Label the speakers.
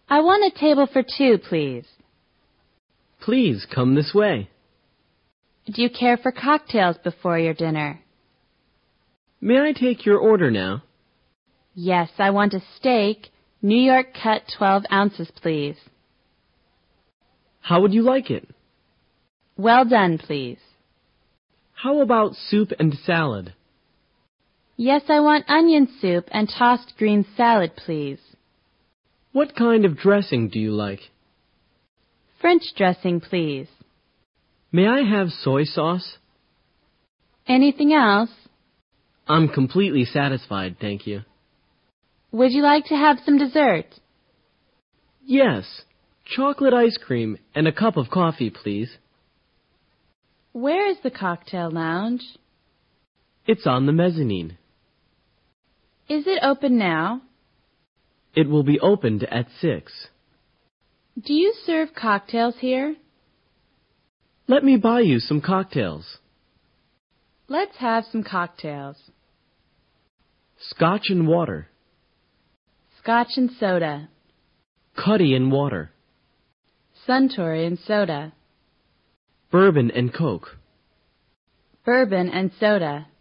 Speaker 1: I want a table for two, please.
Speaker 2: Please come this way.
Speaker 1: Do you care for cocktails before your dinner?
Speaker 2: May I take your order now?
Speaker 1: Yes, I want a steak, New York cut 12 ounces, please.
Speaker 2: How would you like it?
Speaker 1: Well done, please.
Speaker 2: How about soup and salad?
Speaker 1: Yes, I want onion soup and tossed green salad, please.
Speaker 2: What kind of dressing do you like?
Speaker 1: French dressing, please.
Speaker 2: May I have soy sauce?
Speaker 1: Anything else?
Speaker 2: I'm completely satisfied, thank you.
Speaker 1: Would you like to have some dessert?
Speaker 2: Yes, chocolate ice cream and a cup of coffee, please.
Speaker 1: Where is the cocktail lounge?
Speaker 2: It's on the mezzanine.
Speaker 1: Is it open now?
Speaker 2: It will be opened at 6.
Speaker 1: Do you serve cocktails here?
Speaker 2: Let me buy you some cocktails.
Speaker 1: Let's have some cocktails.
Speaker 2: Scotch and water.
Speaker 1: Scotch and soda.
Speaker 2: Cuddy and water.
Speaker 1: Suntory and soda.
Speaker 2: Bourbon and Coke.
Speaker 1: Bourbon and soda.